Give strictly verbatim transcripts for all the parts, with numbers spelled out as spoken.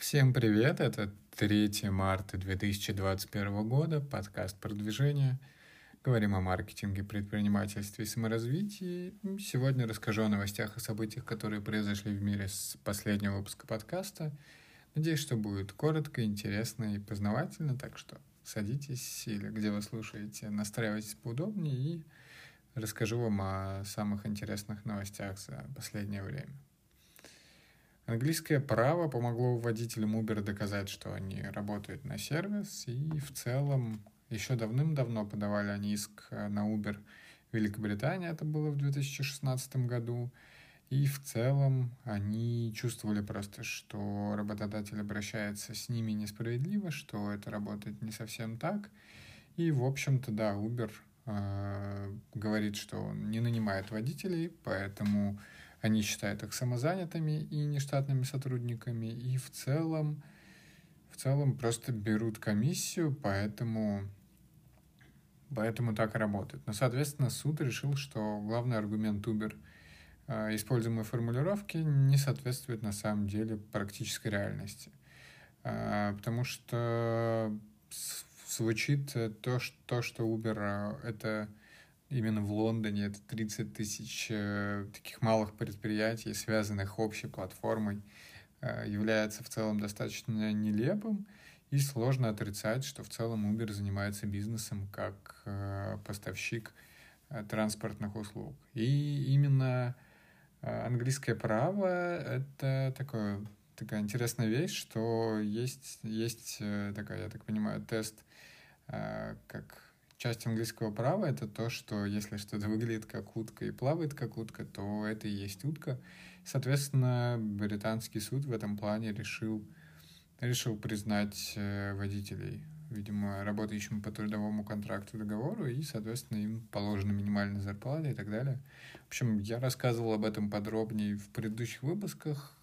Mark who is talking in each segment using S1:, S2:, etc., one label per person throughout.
S1: Всем привет, это третьего марта две тысячи двадцать первого года, подкаст «Продвижение». Говорим о маркетинге, предпринимательстве и саморазвитии. Сегодня расскажу о новостях и событиях, которые произошли в мире с последнего выпуска подкаста. Надеюсь, что будет коротко, интересно и познавательно, так что садитесь или где вы слушаете, настраивайтесь поудобнее и расскажу вам о самых интересных новостях за последнее время. Английское право помогло водителям Uber доказать, что они работают на сервис, и в целом еще давным-давно подавали они иск на Uber в Великобритании, это было в две тысячи шестнадцатом году, и в целом они чувствовали просто, что работодатель обращается с ними несправедливо, что это работает не совсем так, и в общем-то, да, Uber э, говорит, что он не нанимает водителей, поэтому они считают их самозанятыми и нештатными сотрудниками, и в целом, в целом просто берут комиссию, поэтому, поэтому так и работает. Но, соответственно, суд решил, что главный аргумент Uber э, используемой формулировки не соответствует на самом деле практической реальности. Э, потому что звучит то, что, что Uber — это именно в Лондоне это тридцать тысяч э, таких малых предприятий, связанных общей платформой, э, является в целом достаточно нелепым, и сложно отрицать, что в целом Uber занимается бизнесом как э, поставщик э, транспортных услуг. И именно э, английское право — это такое, такая интересная вещь, что есть, есть э, такая, я так понимаю, тест, э, как часть английского права — это то, что если что-то выглядит как утка и плавает как утка, то это и есть утка. Соответственно, британский суд в этом плане решил, решил признать водителей, видимо, работающим по трудовому контракту, договору, и, соответственно, им положена минимальная зарплата и так далее. В общем, я рассказывал об этом подробнее в предыдущих выпусках.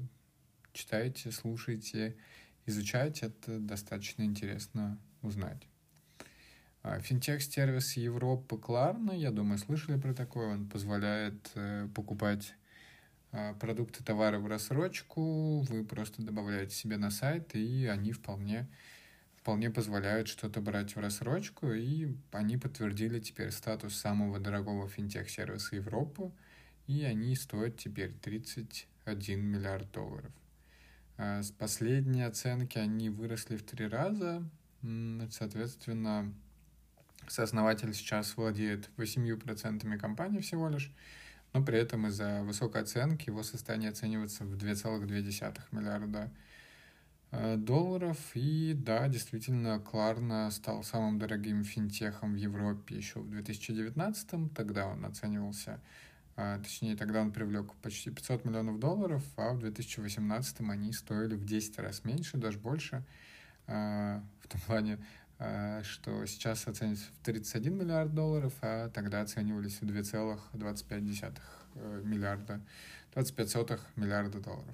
S1: Читайте, слушайте, изучайте. Это достаточно интересно узнать. Финтех-сервис Европы Klarna, я думаю, слышали про такое. Он позволяет э, покупать э, продукты, товары в рассрочку. Вы просто добавляете себе на сайт, и они вполне, вполне позволяют что-то брать в рассрочку. И они подтвердили теперь статус самого дорогого финтех-сервиса Европы. И они стоят теперь тридцать один миллиард долларов. Э, с последней оценки они выросли в три раза. Соответственно, сооснователь сейчас владеет восемью процентами компании всего лишь, но при этом из-за высокой оценки его состояние оценивается в два целых две десятых миллиарда долларов. И да, действительно, Klarna стал самым дорогим финтехом в Европе еще в две тысячи девятнадцатом. Тогда он оценивался, точнее, тогда он привлек почти пятьсот миллионов долларов, а в две тысячи восемнадцатом они стоили в десять раз меньше, даже больше, в том плане, что сейчас оценивается в тридцать один миллиард долларов, а тогда оценивались в два целых двадцать пять десятых миллиарда, двадцать пять сотых миллиарда долларов.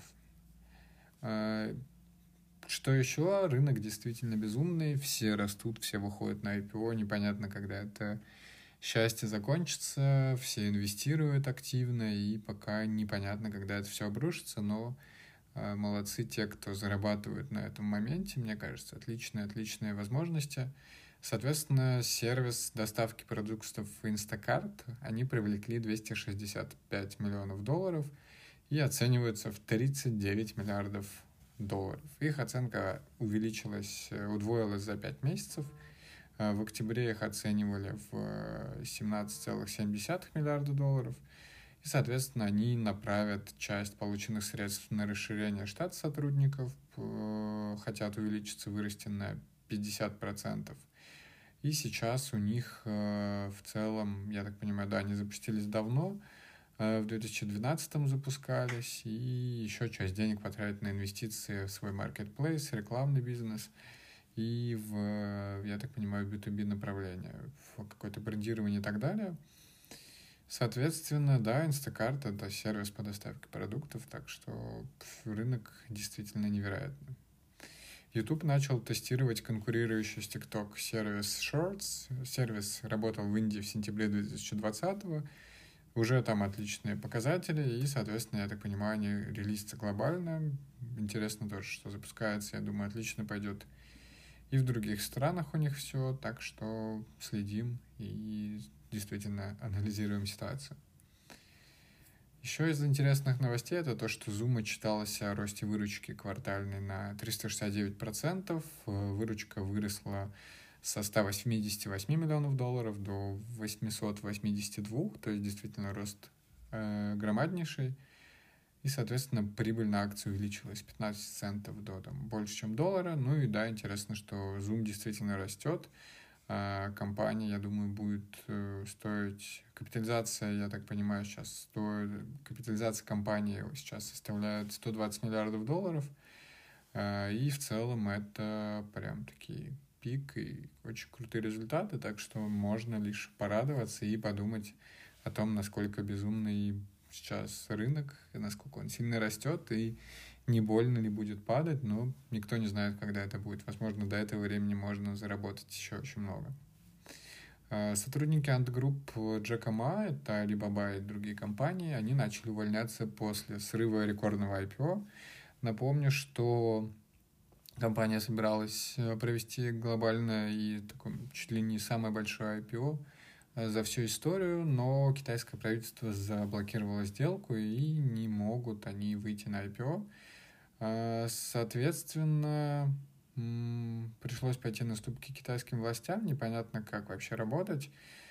S1: Что еще? Рынок действительно безумный, все растут, все выходят на ай пи о, непонятно, когда это счастье закончится, все инвестируют активно, и пока непонятно, когда это все обрушится, но молодцы те, кто зарабатывают на этом моменте, мне кажется, отличные, отличные возможности. Соответственно, сервис доставки продуктов Instacart, они привлекли двести шестьдесят пять миллионов долларов и оцениваются в тридцать девять миллиардов долларов. Их оценка увеличилась, удвоилась за пять месяцев. В октябре их оценивали в семнадцать целых семь десятых миллиарда долларов. И, соответственно, они направят часть полученных средств на расширение штата сотрудников, хотят увеличиться, вырасти на пятьдесят процентов. И сейчас у них в целом, я так понимаю, да, они запустились давно, в две тысячи двенадцатом запускались, и еще часть денег потратят на инвестиции в свой маркетплейс, рекламный бизнес и в, я так понимаю, би ту би направление, в какое-то брендирование и так далее. Соответственно, да, Instacart — это сервис по доставке продуктов, так что рынок действительно невероятный. YouTube начал тестировать конкурирующий с TikTok сервис Shorts. Сервис работал в Индии в сентябре две тысячи двадцатого. Уже там отличные показатели, и, соответственно, я так понимаю, они релизятся глобально. Интересно тоже, что запускается. Я думаю, отлично пойдет и в других странах у них все, так что следим и действительно анализируем ситуацию. Еще из интересных новостей это то, что Zoom отчиталась о росте выручки квартальной на триста шестьдесят девять процентов. Выручка выросла со ста восьмидесяти восьми миллионов долларов до восьмисот восьмидесяти двух, то есть действительно рост э, громаднейший. И, соответственно, прибыль на акцию увеличилась с пятнадцати центов до там, больше, чем доллара. Ну и да, интересно, что Zoom действительно растет. А компания, я думаю, будет э, стоить... Капитализация, я так понимаю, сейчас стоит... Капитализация компании сейчас составляет сто двадцать миллиардов долларов. А, и в целом это прям такие пик и очень крутые результаты. Так что можно лишь порадоваться и подумать о том, насколько безумный сейчас рынок, насколько он сильно растет и не больно ли будет падать, но никто не знает, когда это будет. Возможно, до этого времени можно заработать еще очень много. Сотрудники Ant Group Джека Ма, это Alibaba и другие компании, они начали увольняться после срыва рекордного ай пи о. Напомню, что компания собиралась провести глобальное и такое, чуть ли не самое большое ай пи о за всю историю, но китайское правительство заблокировало сделку и не могут они выйти на ай пи о. Соответственно, пришлось пойти на уступки китайским властям, непонятно, как вообще работать,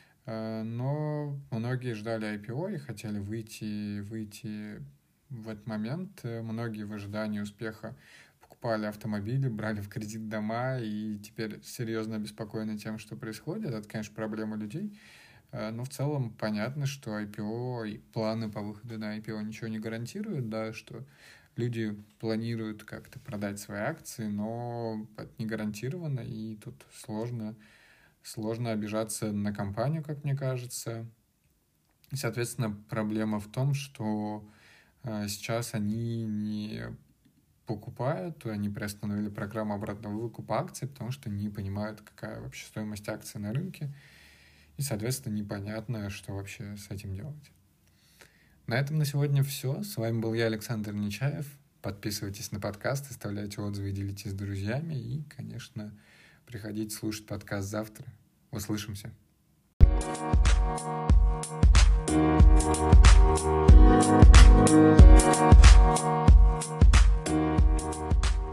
S1: но многие ждали ай пи о и хотели выйти, выйти в этот момент. Многие в ожидании успеха покупали автомобили, брали в кредит дома и теперь серьезно обеспокоены тем, что происходит. Это, конечно, проблема людей. Но в целом понятно, что ай пи о и планы по выходу на ай пи о ничего не гарантируют, да, что люди планируют как-то продать свои акции, но это не гарантированно, и тут сложно, сложно обижаться на компанию, как мне кажется. И, соответственно, проблема в том, что сейчас они не покупают, они приостановили программу обратного выкупа акций, потому что не понимают, какая вообще стоимость акций на рынке, и, соответственно, непонятно, что вообще с этим делать. На этом на сегодня все. С вами был я, Александр Нечаев. Подписывайтесь на подкаст, оставляйте отзывы и делитесь с друзьями. И, конечно, приходите слушать подкаст завтра. Услышимся. Thank you.